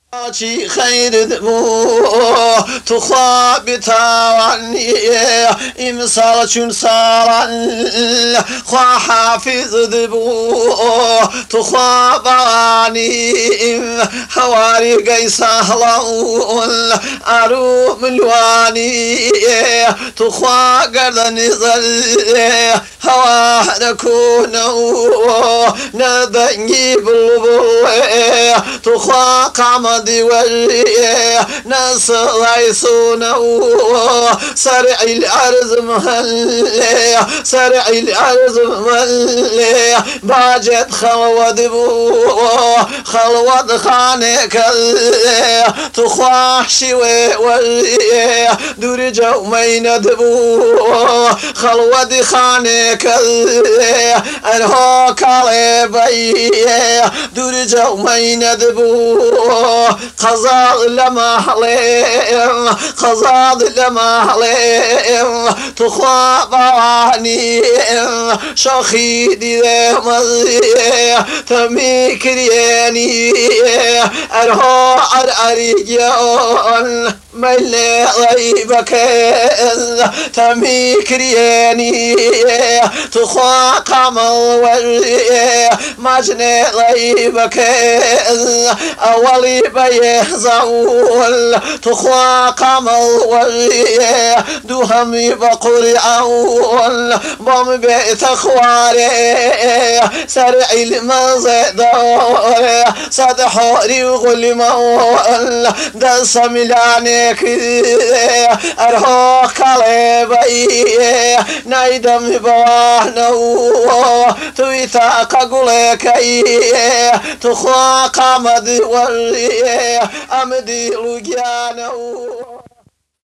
چی خیر دبو تو خواب تاوانی امسال چون سالان خواه حافظ دبو تو خوابانی هواری گی سهلون عرو ملوانی تو خواه گردن زل هوا نکونو ندنگی بلبل تو خواه قامد دولي نصر عيسونه سرع الأرض مهلي سرع الأرض مهلي باجت خواد بو خلوات خانك تخواح شوي ولي دور جومين دبو خلوات خانك الهوك علي دور جومين دبو قضاء لما حليم قضاء لما حليم تخواباني شخيدي مزي تميكريني أرهو أرأريجون ملي غيبك تميكريني تخوا قمل ولي مجني غيبك أولي بيهزول تخوا قمل ولي دوهمي بقري أول بام بيت أخواري سرعي المزدور صدحوري وغلي مول دس ملانك أرهو قلبي نايدم بوانو تويتاق قولكي تخوا قمد ولي أمدي لجانو